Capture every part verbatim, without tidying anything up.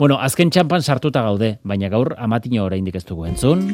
Bueno, azken txampan sartuta gaude, baina gaur Amatino oraindik ez dugu entzun.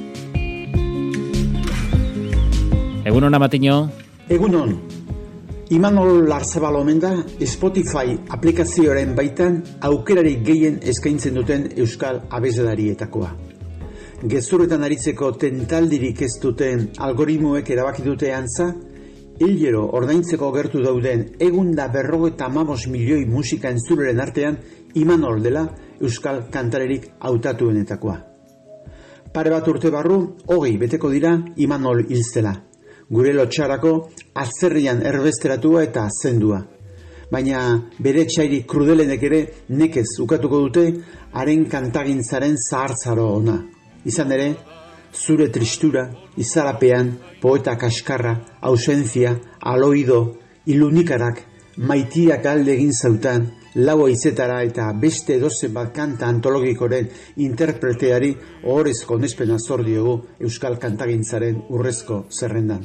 Egunon, Amatino. Egunon. Imanol Larzabal omen da Spotify aplikazioaren baitan aukerari gehien eskaintzen duten euskal abeslarietakoa. Gezurretan aritzeko tentaldirik ez duten algoritmoek erabaki dute antza, hilero ordaintzeko gertu dauden egunda berrogeita hamabost milioi musika entzuleren artean Imanol dela euskal kantarerik hautatuenetakoa. Pare bat urte barru, hogei beteko dira Imanol hilzela. Gure lotxarako atzerrian erbesteratua eta zendua. Baina bere txairi krudelenek ere nekez ukatuko dute haren kantagintzaren zahartzaro ona. Izan ere, zure tristura, izarapean, poeta kaskarra, ausentzia, aloido, ilunikarak, maitiak alde egin zautan, lau aizetara eta beste doze bat kanta antologikoren interpreteari ohorezko nespena zor diogu euskal kantagintzaren urrezko zerrendan.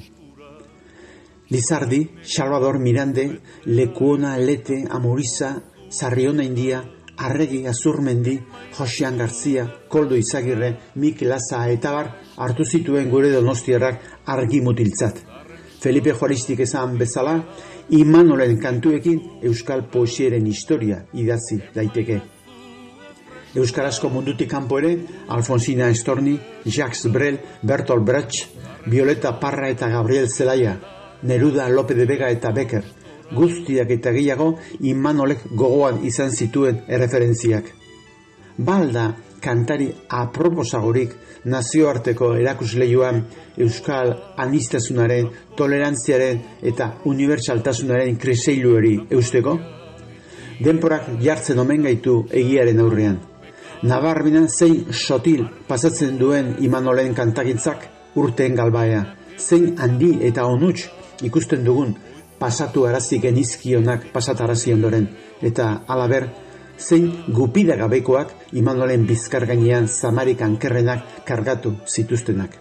Lizardi, Salvador Mirande, Lekuona Lete, Amuriza, Sarriona India, Arregi Azurmendi, Josean Garzia, Koldo Izagirre, Mikel Aza eta bar hartu zituen gure donostiarrak argi mutiltzat. Felipe Juaristik esan bezala, Imanolen kantuekin euskal poesieren historia idatzi daiteke. Euskarazko mundutik kanpo ere, Alfonsina Estorni, Jacques Brel, Bertolt Brecht, Violeta Parra eta Gabriel Zelaya, Neruda, Lope de Vega eta Becker, guztiak eta gehiago Imanolek gogoan izan zituen erreferentziak. Balda kantari aproposagorik nazioarteko erakusleihoan euskal aniztasunaren, tolerantziaren eta unibertsaltasunaren kriseilueri eusteko? Denporak jartzen omen gaitu egiaren aurrean. Nabarmena zein sotil pasatzen duen Imanolen kantagintzak urteen galbaea, zein handi eta onuts ikusten dugun pasatu arazi genizkionak pasatarazi ondoren, eta halaber, zein gupida gabekoak Imanolen bizkar gainean zamarik ankerrenak kargatu zituztenak.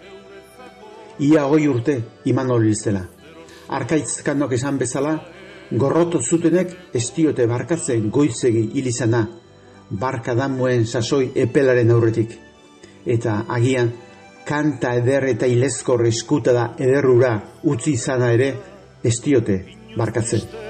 Ia hogei urte Imanol hilzela. Arkaitz Kanok esan bezala, gorroto zutenek ez diote barkatzen goizegi hil izana, barka damuen sasoi epelaren aurretik. Eta agian, kanta eder eta ilezkor eskuta da ederrura utzi izana ere ez diote barkatzen.